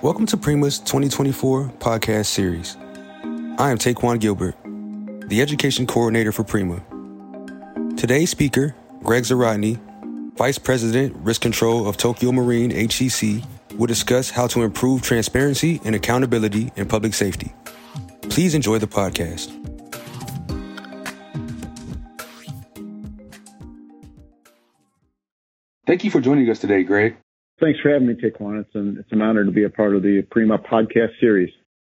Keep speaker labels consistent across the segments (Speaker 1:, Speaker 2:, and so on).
Speaker 1: Welcome to Prima's 2024 podcast series. I am Taquan Gilbert, the Education Coordinator for Prima. Today's speaker, Greg Zarodny, Vice President, Risk Control of Tokyo Marine HCC, will discuss how to improve transparency and accountability in public safety. Please enjoy the podcast. Thank you for joining us today, Greg.
Speaker 2: Thanks for having me, Taquan. It's an honor to be a part of the Prima podcast series.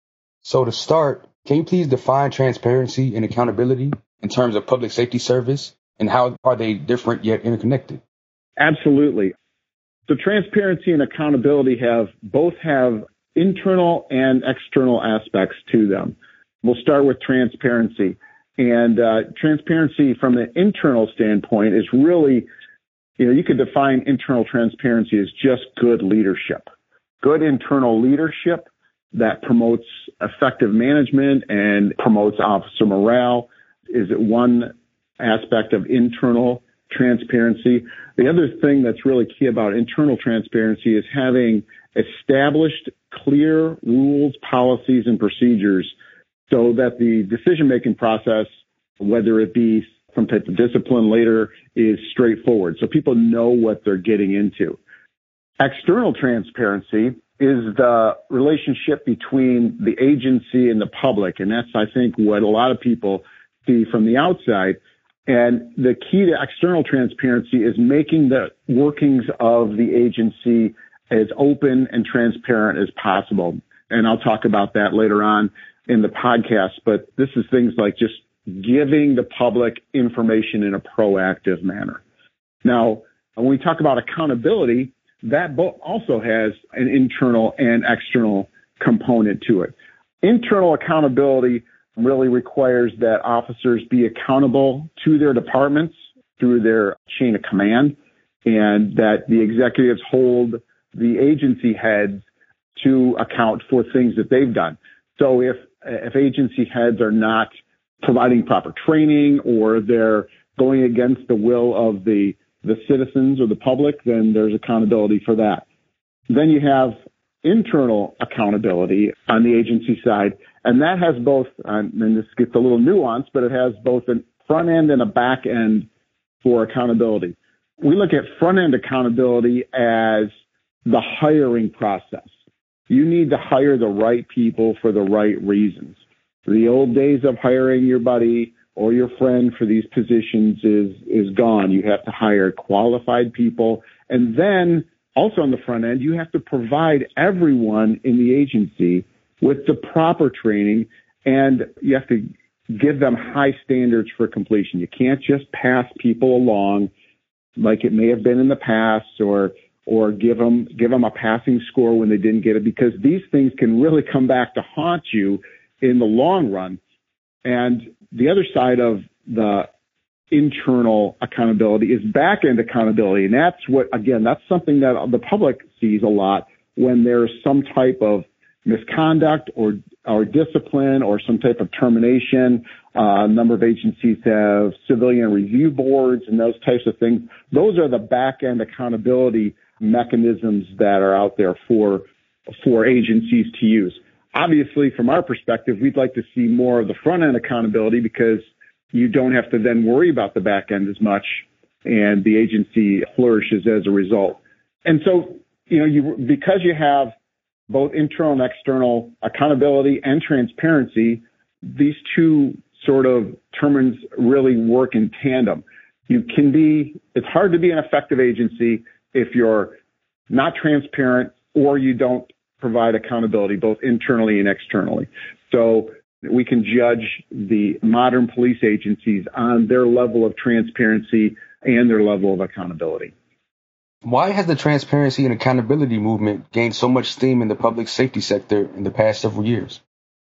Speaker 1: So to start, can you please define transparency and accountability in terms of public safety service, and how are they different yet interconnected?
Speaker 2: Absolutely. So transparency and accountability both have internal and external aspects to them. We'll start with transparency. And transparency from the internal standpoint is really, you could define internal transparency as just good leadership. Good internal leadership that promotes effective management and promotes officer morale is one aspect of internal transparency. The other thing that's really key about internal transparency is having established clear rules, policies, and procedures so that the decision-making process, whether it be some type of discipline later, is straightforward. So people know what they're getting into. External transparency is the relationship between the agency and the public. And that's, I think, what a lot of people see from the outside. And the key to external transparency is making the workings of the agency as open and transparent as possible. And I'll talk about that later on in the podcast. But this is things like just giving the public information in a proactive manner. Now, when we talk about accountability, that also has an internal and external component to it. Internal accountability really requires that officers be accountable to their departments through their chain of command, and that the executives hold the agency heads to account for things that they've done. So if agency heads are not providing proper training, or they're going against the will of the citizens or the public, then there's accountability for that. Then you have internal accountability on the agency side, and that has both, and this gets a little nuanced, but it has both a front end and a back end for accountability. We look at front end accountability as the hiring process. You need to hire the right people for the right reasons. The old days of hiring your buddy or your friend for these positions is gone. You have to hire qualified people. And then also on the front end, you have to provide everyone in the agency with the proper training, and you have to give them high standards for completion. You can't just pass people along like it may have been in the past, or give them a passing score when they didn't get it, because these things can really come back to haunt you in the long run. And the other side of the internal accountability is back-end accountability. And that's something that the public sees a lot when there's some type of misconduct or discipline or some type of termination. A number of agencies have civilian review boards and those types of things. Those are the back-end accountability mechanisms that are out there for agencies to use. Obviously, from our perspective, we'd like to see more of the front-end accountability, because you don't have to then worry about the back end as much, and the agency flourishes as a result. And so, because you have both internal and external accountability and transparency, these two sort of terms really work in tandem. It's hard to be an effective agency if you're not transparent or you don't provide accountability both internally and externally. So we can judge the modern police agencies on their level of transparency and their level of accountability.
Speaker 1: Why has the transparency and accountability movement gained so much steam in the public safety sector in the past several years?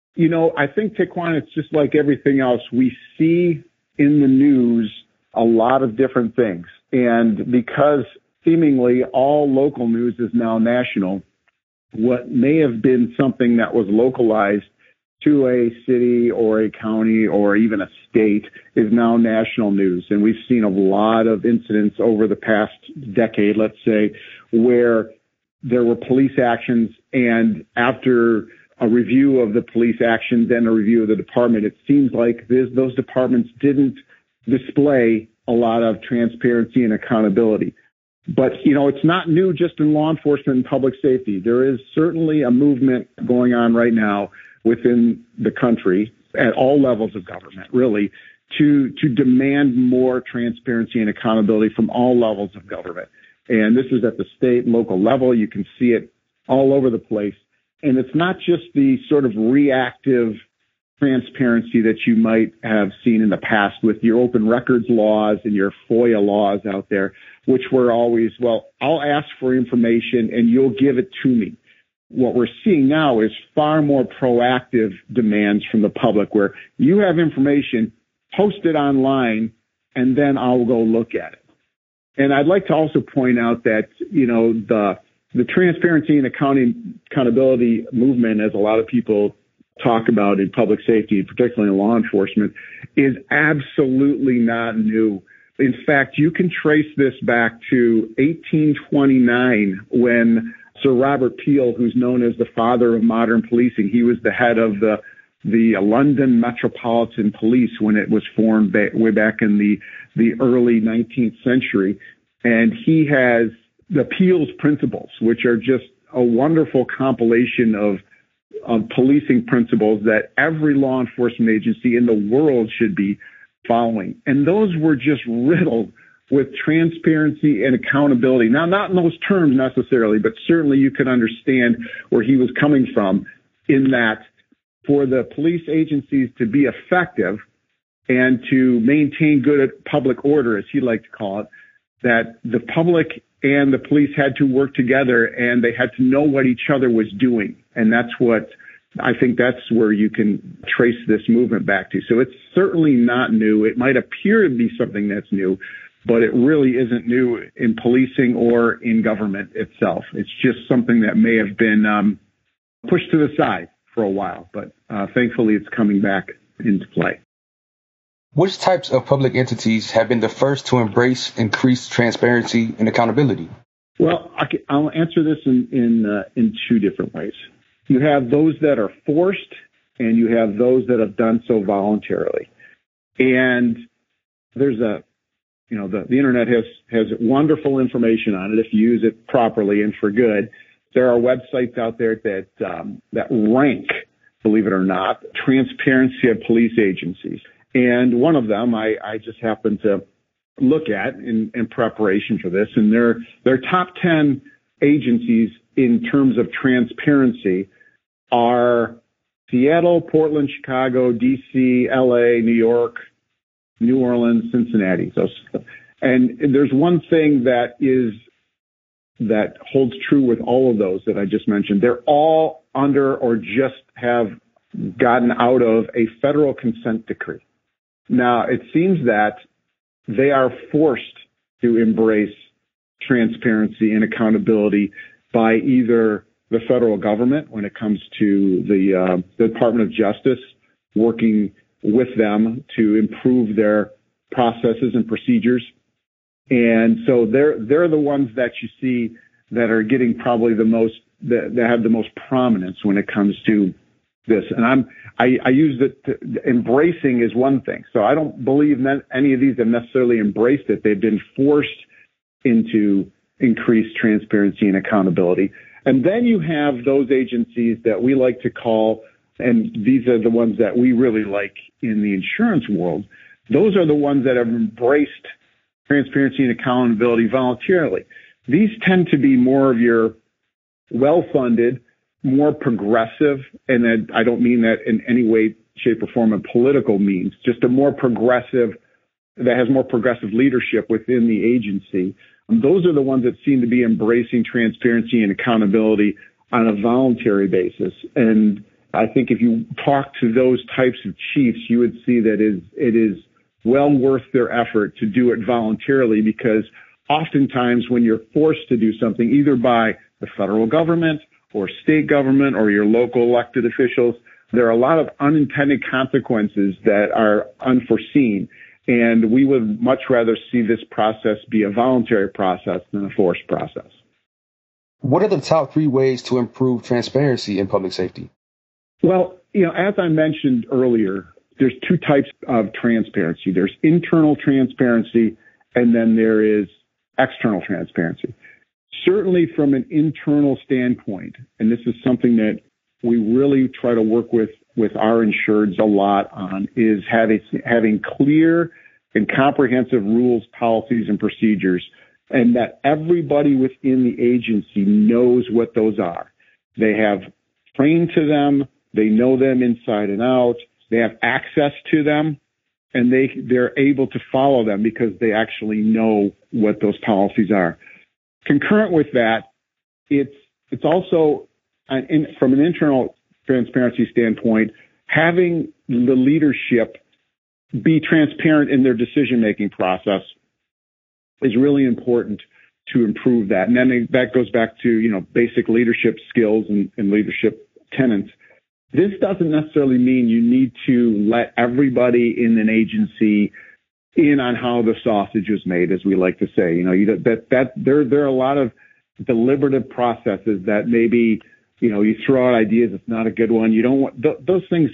Speaker 2: I think, Taquan, it's just like everything else. We see in the news a lot of different things. And because seemingly all local news is now national, what may have been something that was localized to a city or a county or even a state is now national news. And we've seen a lot of incidents over the past decade, let's say, where there were police actions, and after a review of the police actions and a review of the department, it seems like those departments didn't display a lot of transparency and accountability. But, it's not new just in law enforcement and public safety. There is certainly a movement going on right now within the country at all levels of government, really, to demand more transparency and accountability from all levels of government. And this is at the state and local level. You can see it all over the place. And it's not just the sort of reactive transparency that you might have seen in the past with your open records laws and your FOIA laws out there, which were always, well, I'll ask for information and you'll give it to me. What we're seeing now is far more proactive demands from the public where you have information, post it online, and then I'll go look at it. And I'd like to also point out that, the transparency and accountability movement, as a lot of people talk about in public safety, particularly in law enforcement, is absolutely not new. In fact, you can trace this back to 1829 when Sir Robert Peel, who's known as the father of modern policing, he was the head of the London Metropolitan Police when it was formed way back in the early 19th century. And he has the Peel's Principles, which are just a wonderful compilation of policing principles that every law enforcement agency in the world should be following. And those were just riddled with transparency and accountability. Now, not in those terms necessarily, but certainly you can understand where he was coming from in that for the police agencies to be effective and to maintain good public order, as he liked to call it, that the public and the police had to work together and they had to know what each other was doing. And that's where you can trace this movement back to. So it's certainly not new. It might appear to be something that's new, but it really isn't new in policing or in government itself. It's just something that may have been pushed to the side for a while, but thankfully it's coming back into play.
Speaker 1: Which types of public entities have been the first to embrace increased transparency and accountability?
Speaker 2: Well, I'll answer this in two different ways. You have those that are forced, and you have those that have done so voluntarily. And there's the internet has wonderful information on it if you use it properly and for good. There are websites out there that rank, believe it or not, transparency of police agencies. And one of them I just happened to look at in preparation for this, and their top 10 agencies in terms of transparency are Seattle, Portland, Chicago, DC, LA, New York, New Orleans, Cincinnati. And there's one thing that holds true with all of those that I just mentioned. They're all under or just have gotten out of a federal consent decree. Now, it seems that they are forced to embrace transparency and accountability by either the federal government when it comes to the Department of Justice, working with them to improve their processes and procedures. And so they're the ones that you see that are getting probably the most, that have the most prominence when it comes to this. And I use it, embracing is one thing. So I don't believe that any of these have necessarily embraced it. They've been forced into increased transparency and accountability. And then you have those agencies that we like to call, and these are the ones that we really like in the insurance world. Those are the ones that have embraced transparency and accountability voluntarily. These tend to be more of your well-funded, more progressive, and I don't mean that in any way, shape, or form of political means, just a more progressive, that has more progressive leadership within the agency. Those are the ones that seem to be embracing transparency and accountability on a voluntary basis. And I think if you talk to those types of chiefs, you would see that it is well worth their effort to do it voluntarily, because oftentimes when you're forced to do something, either by the federal government or state government or your local elected officials, there are a lot of unintended consequences that are unforeseen. And we would much rather see this process be a voluntary process than a forced process.
Speaker 1: What are the top 3 ways to improve transparency in public safety?
Speaker 2: Well, as I mentioned earlier, there's 2 types of transparency. There's internal transparency, and then there is external transparency. Certainly from an internal standpoint, and this is something that we really try to work with our insureds a lot on, is having clear and comprehensive rules, policies, and procedures, and that everybody within the agency knows what those are. They have trained to them, they know them inside and out, they have access to them, and they're able to follow them because they actually know what those policies are. Concurrent with that, it's also, from an internal transparency standpoint, having the leadership be transparent in their decision-making process is really important to improve that. And then that goes back to, basic leadership skills and leadership tenets. This doesn't necessarily mean you need to let everybody in an agency in on how the sausage is made, as we like to say. There are a lot of deliberative processes that maybe, you throw out ideas, it's not a good one. You don't want those things,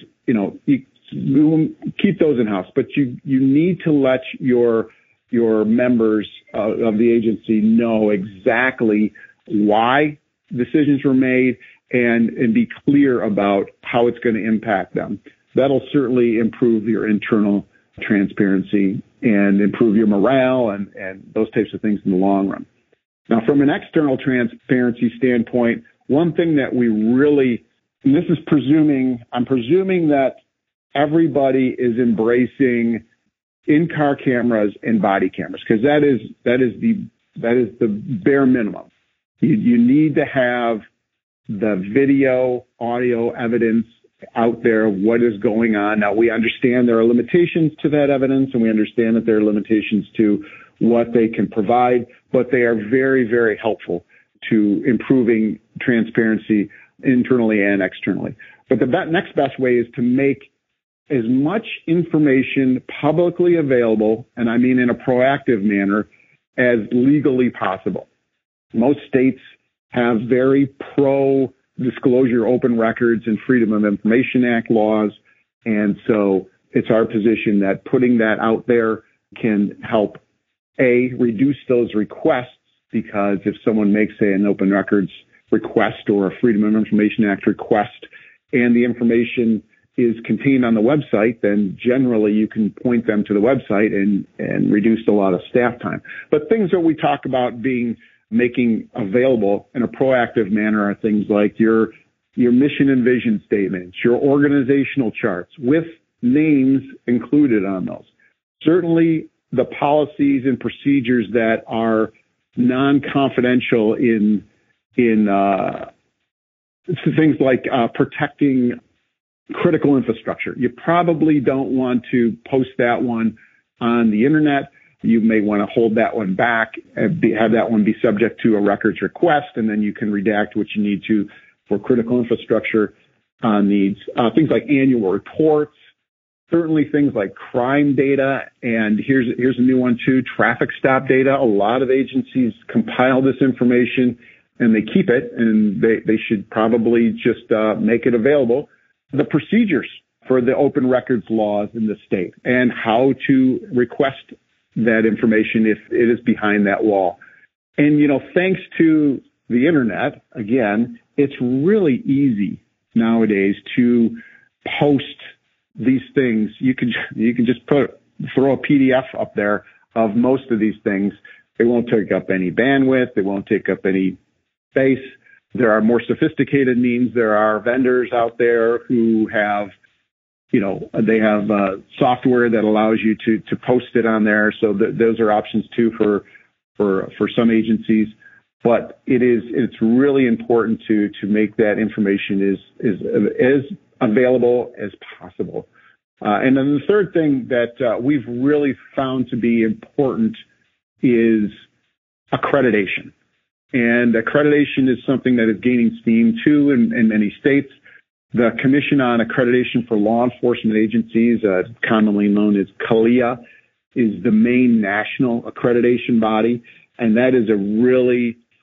Speaker 2: you keep those in house, but you need to let your members of the agency know exactly why decisions were made and be clear about how it's going to impact them. That'll certainly improve your internal transparency and improve your morale and those types of things in the long run. Now, from an external transparency standpoint, one thing that we really, and this is I'm presuming that everybody is embracing in-car cameras and body cameras, because that is the bare minimum. You need to have the video, audio evidence out there of what is going on. Now, we understand there are limitations to that evidence, and we understand that there are limitations to what they can provide, but they are very, very helpful to improving transparency internally and externally. But the next best way is to make as much information publicly available, and I mean in a proactive manner, as legally possible. Most states have very pro-disclosure open records and Freedom of Information Act laws, and so it's our position that putting that out there can help, A, reduce those requests, because if someone makes, say, an open records request or a Freedom of Information Act request, and the information is contained on the website, then generally you can point them to the website and reduce a lot of staff time. But things that we talk about making available in a proactive manner are things like your mission and vision statements, your organizational charts with names included on those. Certainly the policies and procedures that are non-confidential in things like protecting critical infrastructure. You probably don't want to post that one on the internet. You may want to hold that one back, have that one be subject to a records request, and then you can redact what you need to for critical infrastructure needs. Things like annual reports, certainly things like crime data, and here's a new one too, traffic stop data. A lot of agencies compile this information and they keep it, and they should probably just make it available. The procedures for the open records laws in the state and how to request that information if it is behind that wall. And, thanks to the internet, again, it's really easy nowadays to post these things. You can just throw a PDF up there of most of these things. They won't take up any bandwidth. They won't take up any space. There are more sophisticated means. There are vendors out there who have, they have software that allows you to post it on there. So those are options too for some agencies. But it's really important to make that information as available as possible. And then the third thing that we've really found to be important is accreditation. And accreditation is something that is gaining steam too in many states. The Commission on Accreditation for Law Enforcement Agencies, commonly known as CALEA, is the main national accreditation body, and that is a really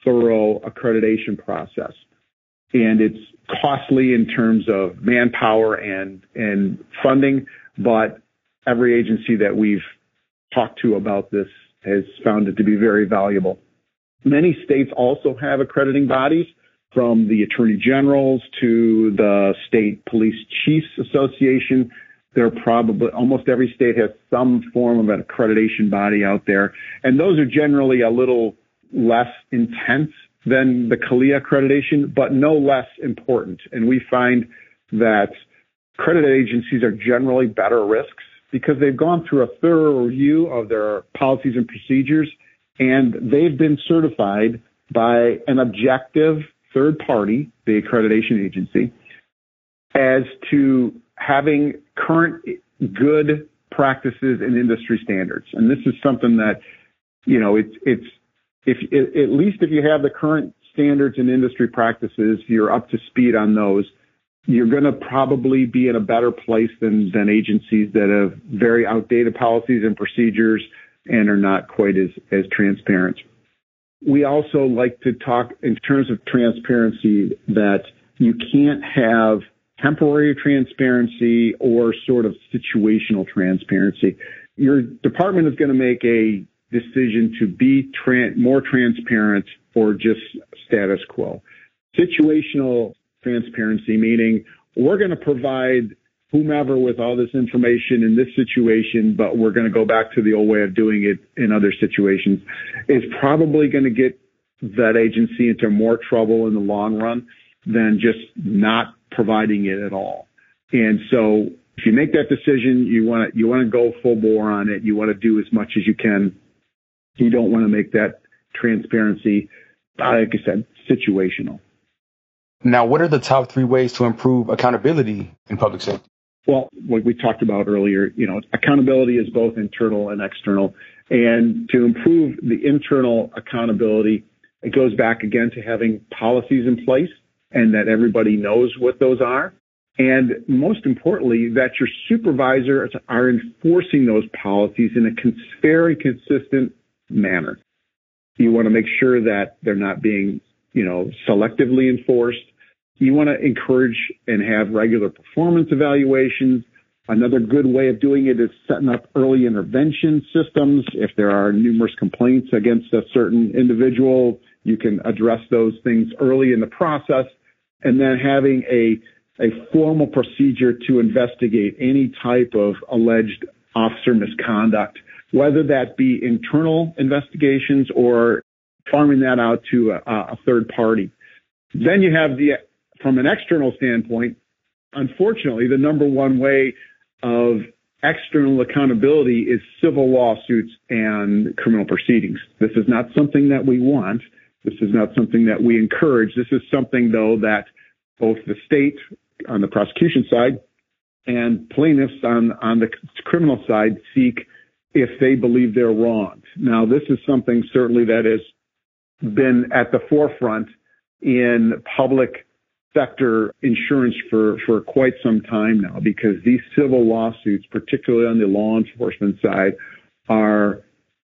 Speaker 2: thorough accreditation process. And it's costly in terms of manpower and funding, but every agency that we've talked to about this has found it to be very valuable. Many states also have accrediting bodies, from the attorney generals to the state police chiefs association. There are probably almost every state has some form of an accreditation body out there. And those are generally a little less intense than the CALEA accreditation, but no less important. And we find that accredited agencies are generally better risks because they've gone through a thorough review of their policies and procedures, and they've been certified by an objective third party, the accreditation agency, as to having current good practices and industry standards. And this is something that, you know, it's if at least if you have the current standards and industry practices, you're up to speed on those, you're going to probably be in a better place than agencies that have very outdated policies and procedures and are not quite as transparent. We also like to talk in terms of transparency that you can't have temporary transparency or sort of situational transparency. Your department is going to make a decision to be more transparent or just status quo. Situational transparency, meaning we're going to provide whomever with all this information in this situation, but we're going to go back to the old way of doing it in other situations, is probably going to get that agency into more trouble in the long run than just not providing it at all. And so if you make that decision, you want to go full bore on it. You want to do as much as you can. You don't want to make that transparency, like I said, situational.
Speaker 1: Now, what are the top 3 ways to improve accountability in public safety?
Speaker 2: Well, like we talked about earlier, you know, accountability is both internal and external. And to improve the internal accountability, it goes back again to having policies in place and that everybody knows what those are. And most importantly, that your supervisors are enforcing those policies in a very consistent manner. You want to make sure that they're not being, you know, selectively enforced. You want to encourage and have regular performance evaluations. Another good way of doing it is setting up early intervention systems. If there are numerous complaints against a certain individual, you can address those things early in the process. And then having a formal procedure to investigate any type of alleged officer misconduct, whether that be internal investigations or farming that out to a third party. Then you have from an external standpoint, unfortunately, the number one way of external accountability is civil lawsuits and criminal proceedings. This is not something that we want. This is not something that we encourage. This is something, though, that both the state on the prosecution side and plaintiffs on the criminal side seek if they believe they're wronged. Now, this is something certainly that has been at the forefront in public sector insurance for quite some time now, because these civil lawsuits, particularly on the law enforcement side, are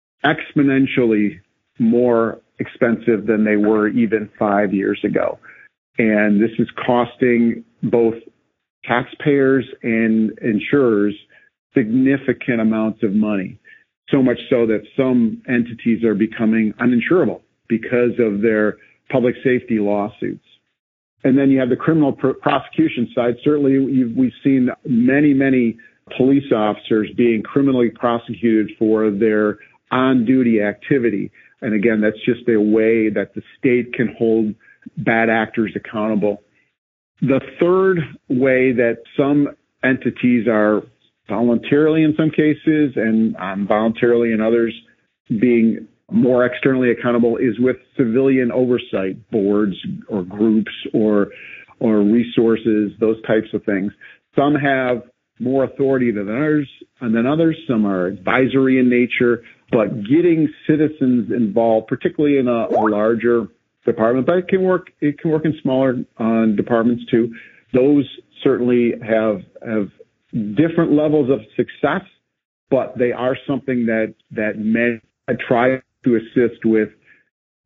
Speaker 2: exponentially more expensive than they were even 5 years ago. And this is costing both taxpayers and insurers significant amounts of money, so much so that some entities are becoming uninsurable because of their public safety lawsuits. And then you have the criminal prosecution side. Certainly, we've seen many police officers being criminally prosecuted for their on-duty activity. And again, that's just a way that the state can hold bad actors accountable. The third way that some entities are voluntarily in some cases and voluntarily in others being more externally accountable is with civilian oversight boards or groups or resources, those types of things. Some have more authority than others. Some are advisory in nature, but getting citizens involved, particularly in a larger department, but it can work in smaller departments too. Those certainly have different levels of success, but they are something that may try to assist with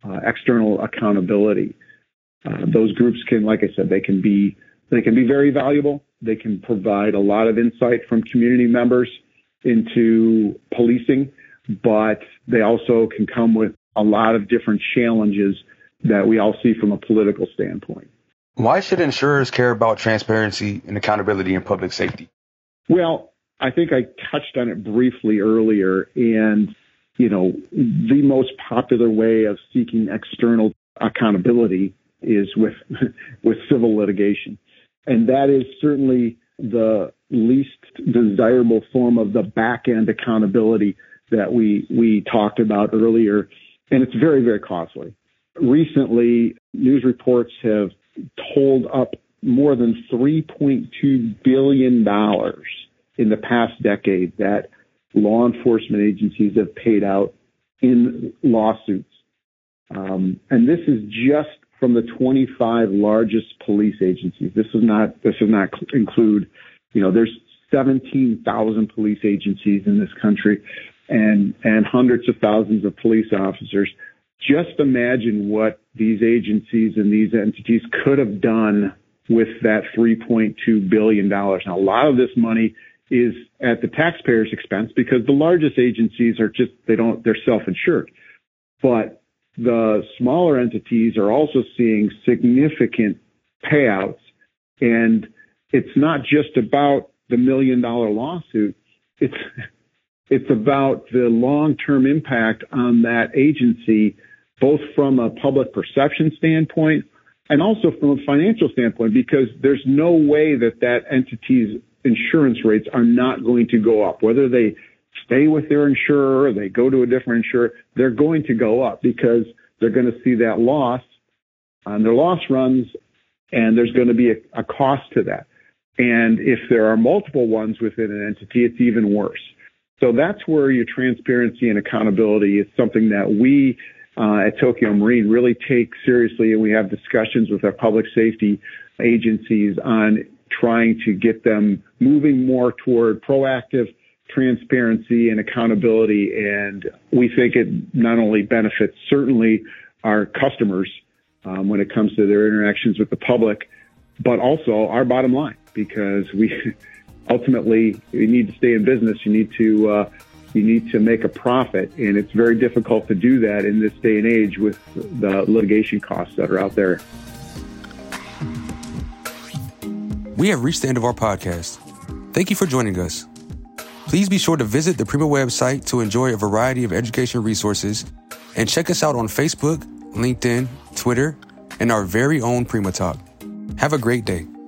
Speaker 2: external accountability. Those groups can, like I said, they can be very valuable. They can provide a lot of insight from community members into policing, but they also can come with a lot of different challenges that we all see from a political standpoint.
Speaker 1: Why should insurers care about transparency and accountability in public safety?
Speaker 2: Well, I think I touched on it briefly earlier, and the most popular way of seeking external accountability is with civil litigation. And that is certainly the least desirable form of the back-end accountability that we talked about earlier. And it's very, very costly. Recently, news reports have told up more than $3.2 billion in the past decade that law enforcement agencies have paid out in lawsuits. And this is just from the 25 largest police agencies. This does not include, there's 17,000 police agencies in this country and hundreds of thousands of police officers. Just imagine what these agencies and these entities could have done with that $3.2 billion. Now, a lot of this money is at the taxpayer's expense because the largest agencies are they're self-insured. But the smaller entities are also seeing significant payouts. And it's not just about the $1 million lawsuit. It's about the long-term impact on that agency, both from a public perception standpoint and also from a financial standpoint, because there's no way that entity's insurance rates are not going to go up. Whether they stay with their insurer or they go to a different insurer, they're going to go up because they're going to see that loss on their loss runs, and there's going to be a cost to that. And if there are multiple ones within an entity, it's even worse. So that's where your transparency and accountability is something that we at Tokyo Marine really take seriously, and we have discussions with our public safety agencies on trying to get them moving more toward proactive transparency and accountability. And we think it not only benefits certainly our customers when it comes to their interactions with the public, but also our bottom line, because ultimately you need to stay in business. You need to make a profit, and it's very difficult to do that in this day and age with the litigation costs that are out there.
Speaker 1: We have reached the end of our podcast. Thank you for joining us. Please be sure to visit the Prima website to enjoy a variety of educational resources, and check us out on Facebook, LinkedIn, Twitter, and our very own Prima Talk. Have a great day.